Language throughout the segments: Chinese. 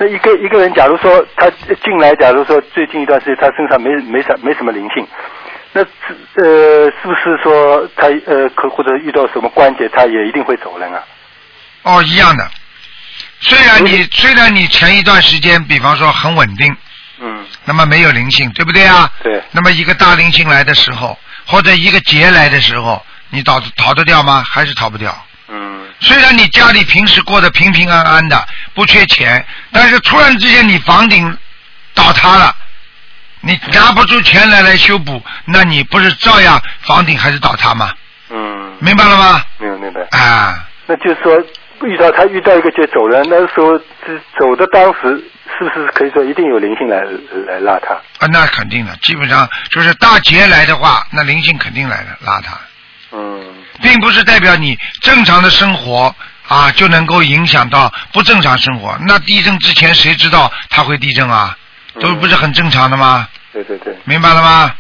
那一个人，假如说他进来，假如说最近一段时间他身上没什么灵性，那是不是说他或者遇到什么关节，他也一定会走人啊？ 哦，一样的。虽然你前一段时间，比方说很稳定，那么没有灵性，对不对啊？ 对。 那么一个大灵性来的时候，或者一个劫来的时候，你逃得掉吗？还是逃不掉？虽然你家里平时过得平平安安的，不缺钱，但是突然之间你房顶倒塌了，你拿不出钱来修补，那你不是照样房顶还是倒塌吗？明白了吗？ 明白。 啊。 那就是说遇到一个就走人，那时候走的当时是不是可以说一定有灵性来拉他？ 啊，那肯定的，基本上就是大劫来的话，那灵性肯定来的拉他。并不是代表你正常的生活啊就能够影响到不正常生活。那地震之前谁知道它会地震啊？都不是很正常的吗？ 对。 明白了吗？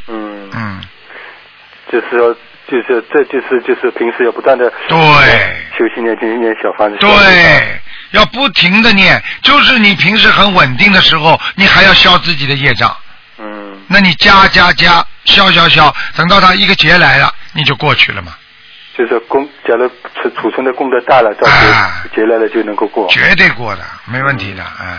就是说，就是平时要不断的对修心念小房子。 对，要不停的念，就是你平时很稳定的时候，你还要消自己的业障。那你加消，等到它一个劫来了，你就过去了嘛。 就是假如储存的功德大了，到劫来了就能够过。 绝对过的，没问题的。